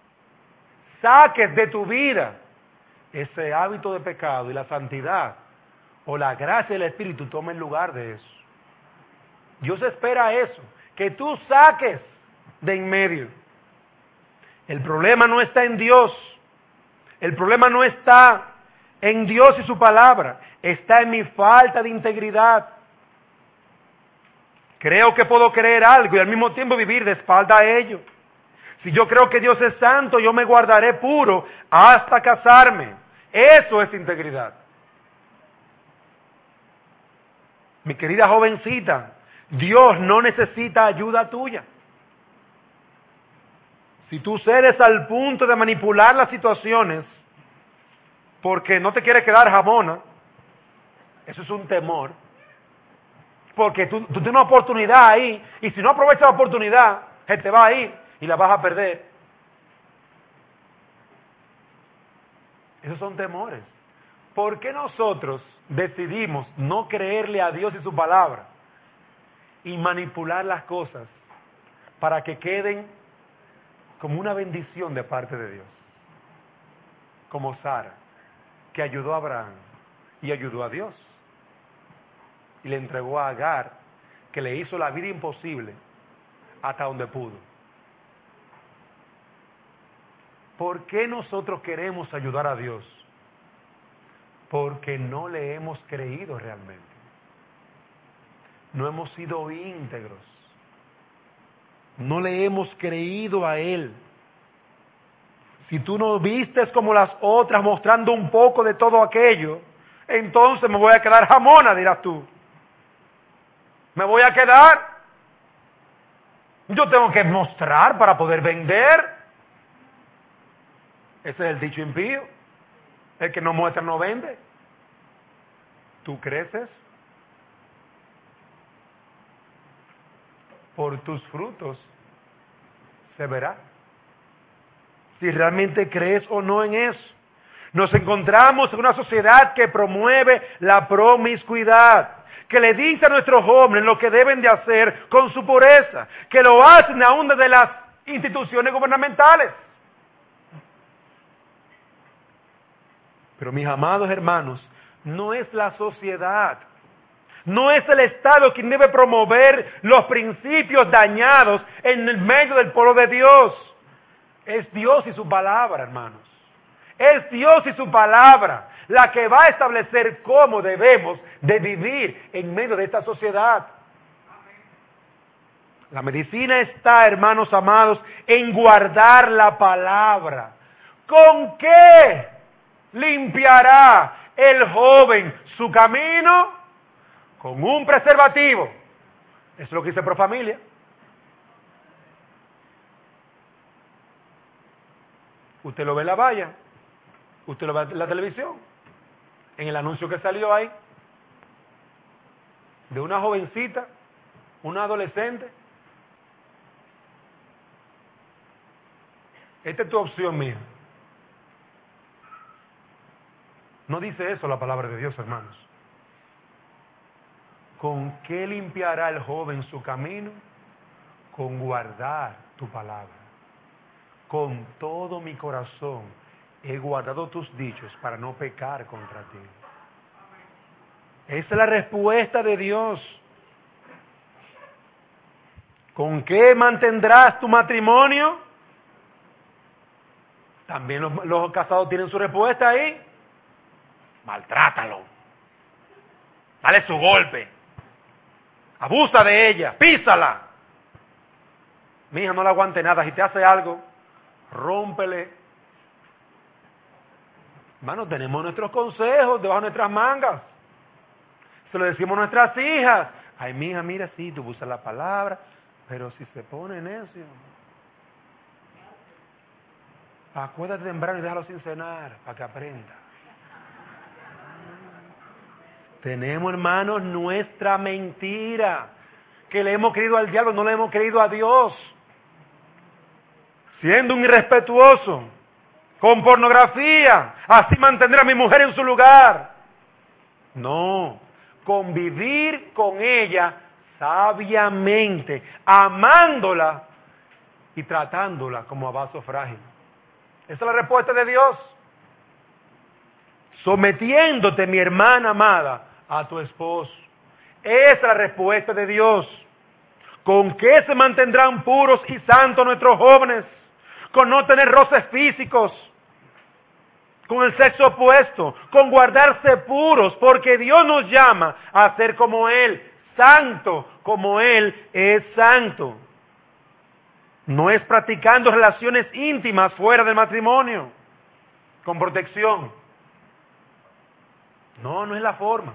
de tu vida ese hábito de pecado y la santidad o la gracia del Espíritu tome el lugar de eso. Dios espera eso, que tú saques de en medio. El problema no está en Dios, el problema no está en Dios y su palabra, está en mi falta de integridad. Creo que puedo creer algo y al mismo tiempo vivir de espalda a ello. Si yo creo que Dios es santo, yo me guardaré puro hasta casarme. Eso es integridad. Mi querida jovencita, Dios no necesita ayuda tuya. Si tú cedes al punto de manipular las situaciones porque no te quieres quedar jamona, eso es un temor. Porque tú tienes una oportunidad ahí, y si no aprovechas la oportunidad, él te va a ir y la vas a perder. Esos son temores. ¿Por qué nosotros decidimos no creerle a Dios y su palabra y manipular las cosas para que queden como una bendición de parte de Dios? Como Sara, que ayudó a Abraham y ayudó a Dios. Y le entregó a Agar, que le hizo la vida imposible hasta donde pudo. ¿Por qué nosotros queremos ayudar a Dios? Porque no le hemos creído realmente. No hemos sido íntegros. No le hemos creído a Él. Si tú no vistes como las otras mostrando un poco de todo aquello, entonces me voy a quedar jamona, dirás tú. Me voy a quedar. Yo tengo que mostrar para poder vender. Ese es el dicho impío. El que no muestra no vende. ¿Tú creces? Por tus frutos se verá si realmente crees o no en eso. Nos encontramos en una sociedad que promueve la promiscuidad, que le dice a nuestros jóvenes lo que deben de hacer con su pureza, que lo hacen aún desde las instituciones gubernamentales. Pero mis amados hermanos, no es la sociedad, no es el Estado quien debe promover los principios dañados en el medio del pueblo de Dios. Es Dios y su palabra, hermanos. Es Dios y su palabra la que va a establecer cómo debemos de vivir en medio de esta sociedad. La medicina está, hermanos amados, en guardar la palabra. ¿Con qué limpiará el joven su camino? Con un preservativo. Eso es lo que dice Profamilia. Usted lo ve en la valla, usted lo ve en la televisión, en el anuncio que salió ahí, de una jovencita, una adolescente. Esta es tu opción, mía. No dice eso la palabra de Dios, hermanos. ¿Con qué limpiará el joven su camino? Con guardar tu palabra. Con todo mi corazón he guardado tus dichos para no pecar contra ti. Esa es la respuesta de Dios. ¿Con qué mantendrás tu matrimonio? También los casados tienen su respuesta ahí. Maltrátalo. Dale su golpe. Abusa de ella. Písala. Mi hija no le aguante nada. Si te hace algo, rómpele. Hermano, tenemos nuestros consejos debajo de nuestras mangas. Se lo decimos a nuestras hijas. Ay, mi hija, mira, sí, tú usas la palabra. Pero si se pone necio, acuérdate temprano y déjalo sin cenar para que aprenda. Tenemos, hermanos, nuestra mentira, que le hemos creído al diablo, no le hemos creído a Dios. Siendo un irrespetuoso, con pornografía, así mantendré a mi mujer en su lugar. No, convivir con ella sabiamente, amándola y tratándola como a vaso frágil. Esa es la respuesta de Dios. Sometiéndote, mi hermana amada, a tu esposo. Esa es la respuesta de Dios. ¿Con qué se mantendrán puros y santos nuestros jóvenes? Con no tener roces físicos, con el sexo opuesto, con guardarse puros, porque Dios nos llama a ser como Él, santo, como Él es santo. No es practicando relaciones íntimas fuera del matrimonio, con protección. No, no es la forma.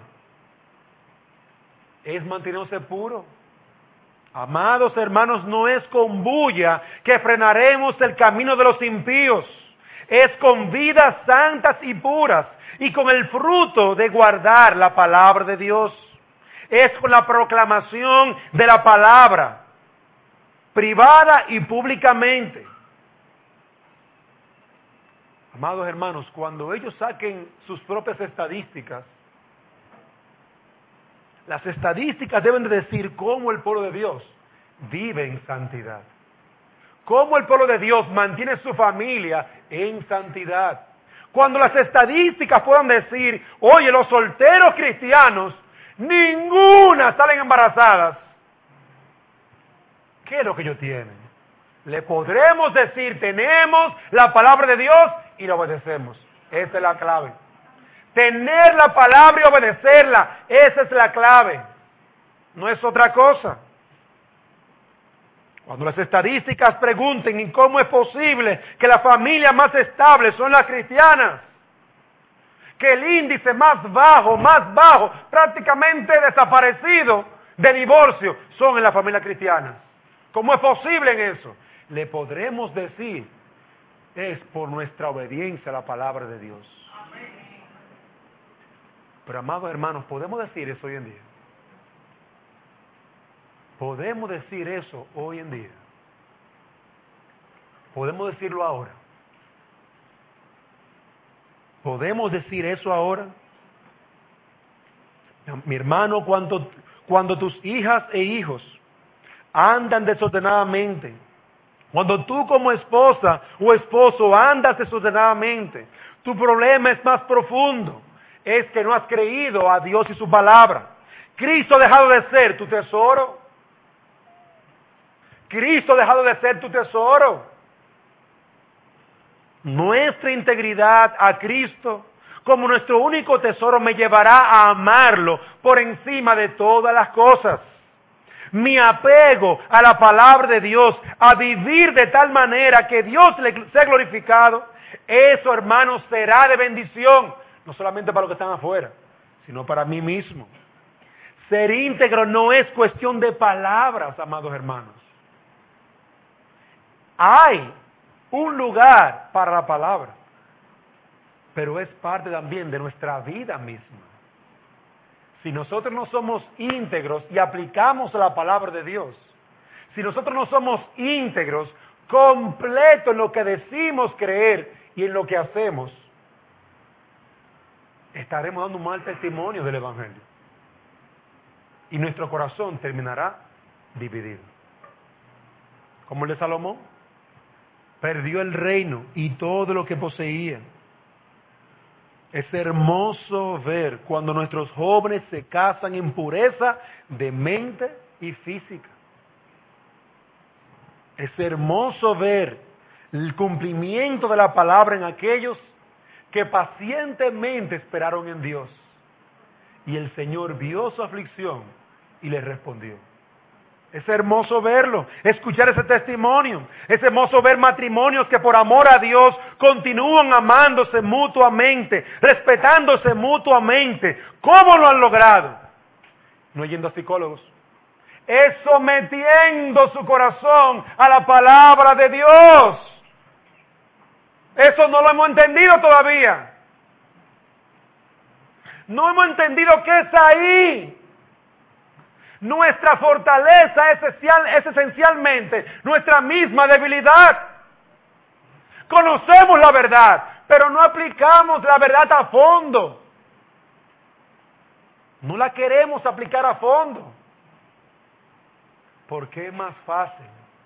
Es mantenerse puro. Amados hermanos, no es con bulla que frenaremos el camino de los impíos. Es con vidas santas y puras y con el fruto de guardar la palabra de Dios. Es con la proclamación de la palabra, privada y públicamente. Amados hermanos, cuando ellos saquen sus propias estadísticas, las estadísticas deben de decir cómo el pueblo de Dios vive en santidad. Cómo el pueblo de Dios mantiene su familia en santidad. Cuando las estadísticas puedan decir, oye, los solteros cristianos, ninguna salen embarazadas. ¿Qué es lo que ellos tienen? Le podremos decir, tenemos la palabra de Dios y la obedecemos. Esa es la clave. Tener la palabra y obedecerla, esa es la clave. No es otra cosa. Cuando las estadísticas pregunten ¿y cómo es posible que las familias más estables son las cristianas? Que el índice más bajo, prácticamente desaparecido de divorcio son en las familias cristianas. ¿Cómo es posible en eso? Le podremos decir, es por nuestra obediencia a la palabra de Dios. Pero amados hermanos, ¿podemos decir eso hoy en día? ¿Podemos decir eso hoy en día? ¿Podemos decirlo ahora? ¿Podemos decir eso ahora? Mi hermano, cuando tus hijas e hijos andan desordenadamente, cuando tú como esposa o esposo andas desordenadamente, tu problema es más profundo. Es que no has creído a Dios y su palabra. Cristo ha dejado de ser tu tesoro. Cristo ha dejado de ser tu tesoro. Nuestra integridad a Cristo como nuestro único tesoro me llevará a amarlo por encima de todas las cosas. Mi apego a la palabra de Dios, a vivir de tal manera que Dios sea glorificado, eso, hermanos, será de bendición. No solamente para los que están afuera, sino para mí mismo. Ser íntegro no es cuestión de palabras, amados hermanos. Hay un lugar para la palabra, pero es parte también de nuestra vida misma. Si nosotros no somos íntegros y aplicamos la palabra de Dios, si nosotros no somos íntegros, completos en lo que decimos creer y en lo que hacemos, estaremos dando un mal testimonio del Evangelio. Y nuestro corazón terminará dividido. Como el de Salomón, perdió el reino y todo lo que poseía. Es hermoso ver cuando nuestros jóvenes se casan en pureza de mente y física. Es hermoso ver el cumplimiento de la palabra en aquellos que pacientemente esperaron en Dios. Y el Señor vio su aflicción y les respondió. Es hermoso verlo, escuchar ese testimonio. Es hermoso ver matrimonios que por amor a Dios continúan amándose mutuamente, respetándose mutuamente. ¿Cómo lo han logrado? No yendo a psicólogos. es sometiendo su corazón a la palabra de Dios. Eso no lo hemos entendido todavía. No hemos entendido qué es ahí. Nuestra fortaleza es esencialmente nuestra misma debilidad. Conocemos la verdad, pero no aplicamos la verdad a fondo. No la queremos aplicar a fondo. Porque es más fácil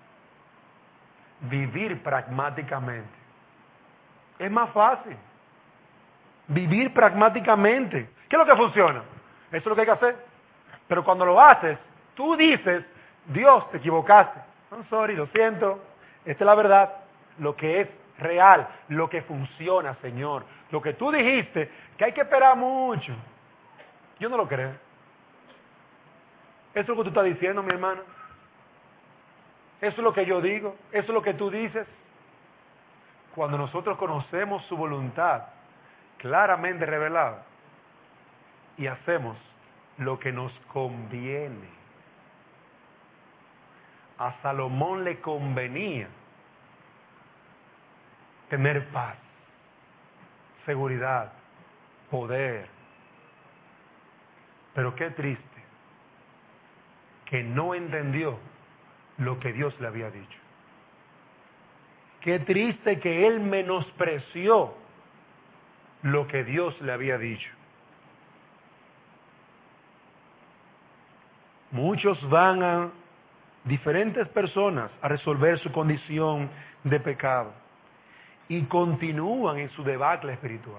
vivir pragmáticamente. Es más fácil vivir pragmáticamente. ¿Qué es lo que funciona? Eso es lo que hay que hacer. Pero cuando lo haces, tú dices, Dios, te equivocaste. I'm sorry, lo siento. Esta es la verdad. Lo que es real, lo que funciona, Señor. Lo que tú dijiste, que hay que esperar mucho. Yo no lo creo. Eso es lo que tú estás diciendo, mi hermano. Eso es lo que yo digo. Eso es lo que tú dices. Cuando nosotros conocemos su voluntad claramente revelada y hacemos lo que nos conviene. A Salomón le convenía tener paz, seguridad, poder. Pero qué triste que no entendió lo que Dios le había dicho. Qué triste que él menospreció lo que Dios le había dicho. Muchos van a diferentes personas a resolver su condición de pecado y continúan en su debacle espiritual.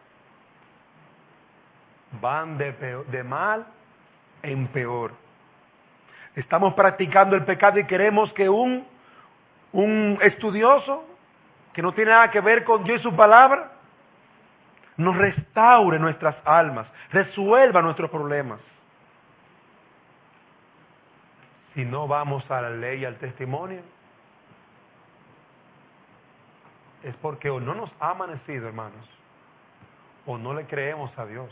Van de mal en peor. Estamos practicando el pecado y queremos que un estudioso que no tiene nada que ver con Dios y su palabra nos restaure nuestras almas, resuelva nuestros problemas. Si no vamos a la ley y al testimonio, es porque o no nos ha amanecido, hermanos, o no le creemos a Dios.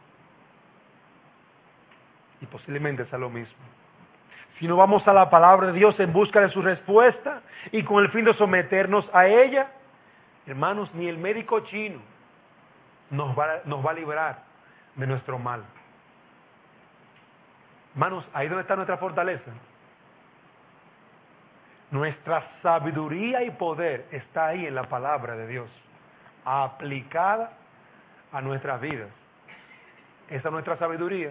Y posiblemente sea lo mismo. Si no vamos a la palabra de Dios en busca de su respuesta y con el fin de someternos a ella, hermanos, ni el médico chino nos va a librar de nuestro mal. Hermanos, ahí donde está nuestra fortaleza. Nuestra sabiduría y poder está ahí en la palabra de Dios, aplicada a nuestras vidas. Esa es nuestra sabiduría.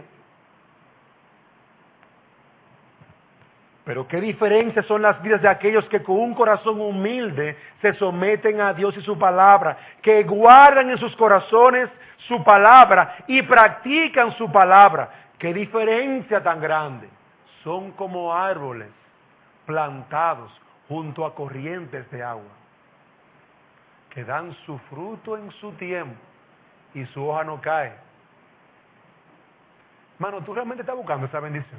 Pero qué diferencias son las vidas de aquellos que con un corazón humilde se someten a Dios y su palabra, que guardan en sus corazones su palabra y practican su palabra. Qué diferencia tan grande. Son como árboles plantados junto a corrientes de agua, que dan su fruto en su tiempo y su hoja no cae. Hermano, ¿tú realmente estás buscando esa bendición?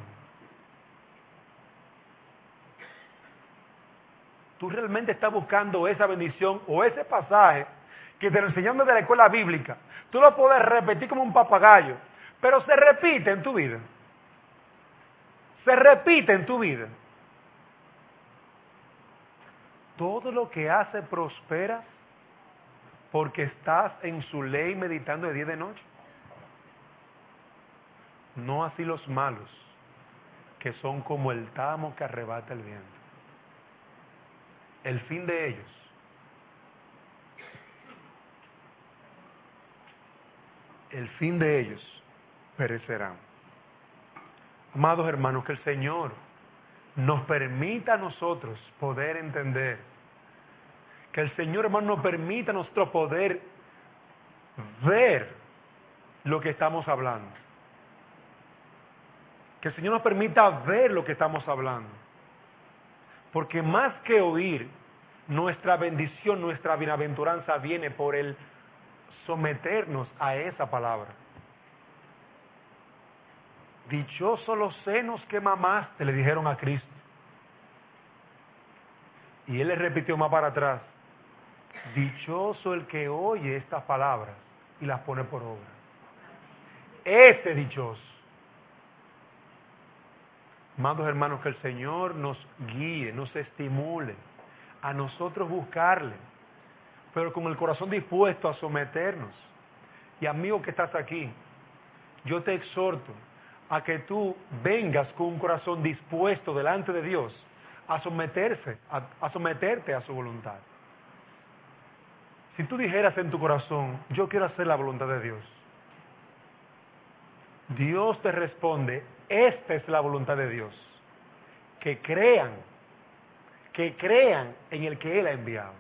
¿Tú realmente estás buscando esa bendición o ese pasaje que te lo enseñaron desde la escuela bíblica? Tú lo puedes repetir como un papagayo, pero se repite en tu vida. Se repite en tu vida. Todo lo que hace prospera porque estás en su ley meditando de día y de noche. No así los malos, que son como el tamo que arrebata el viento. El fin de ellos perecerán. Amados hermanos, que el Señor nos permita a nosotros poder entender, que el Señor, hermano, nos permita a nosotros poder ver lo que estamos hablando, que el Señor nos permita ver lo que estamos hablando, porque más que oír, nuestra bendición, nuestra bienaventuranza viene por el someternos a esa palabra. Dichosos los senos que mamaste, le dijeron a Cristo. Y Él le repitió más para atrás, dichoso el que oye estas palabras y las pone por obra. Ese dichoso. Amados hermanos, que el Señor nos guíe, nos estimule a nosotros buscarle, pero con el corazón dispuesto a someternos. Y amigo que estás aquí, yo te exhorto a que tú vengas con un corazón dispuesto delante de Dios a someterte a su voluntad. Si tú dijeras en tu corazón, yo quiero hacer la voluntad de Dios, Dios te responde, esta es la voluntad de Dios, que crean en el que Él ha enviado.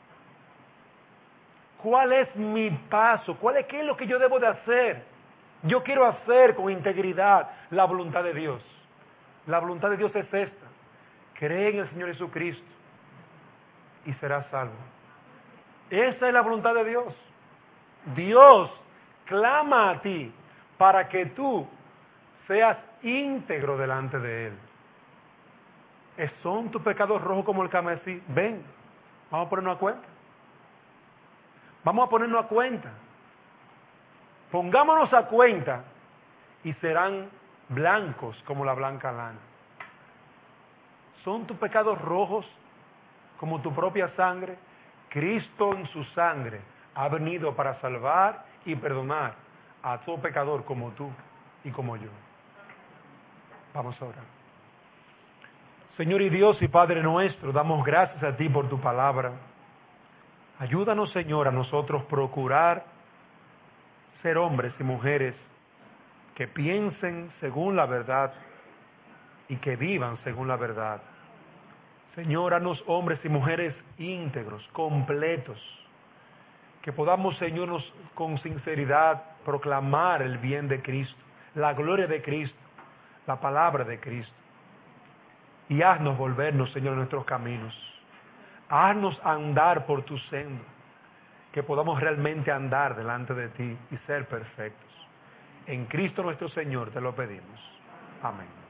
¿Cuál es mi paso? ¿Qué es lo que yo debo de hacer? Yo quiero hacer con integridad la voluntad de Dios. La voluntad de Dios es esta. Cree en el Señor Jesucristo y serás salvo. Esa es la voluntad de Dios. Dios clama a ti para que tú seas íntegro delante de Él. ¿Son tus pecados rojos como el carmesí? Ven, vamos a ponernos a cuenta. Vamos a ponernos a cuenta. Pongámonos a cuenta y serán blancos como la blanca lana. ¿Son tus pecados rojos como tu propia sangre? Cristo en su sangre ha venido para salvar y perdonar a todo pecador como tú y como yo. Vamos a orar. Señor y Dios y Padre nuestro, damos gracias a ti por tu palabra. Ayúdanos, Señor, a nosotros procurar ser hombres y mujeres que piensen según la verdad y que vivan según la verdad. Señor, haznos hombres y mujeres íntegros, completos, que podamos, Señor, con sinceridad proclamar el bien de Cristo, la gloria de Cristo, la palabra de Cristo. Y haznos volvernos, Señor, en nuestros caminos. Haznos andar por tu senda, que podamos realmente andar delante de ti y ser perfectos. En Cristo nuestro Señor te lo pedimos. Amén.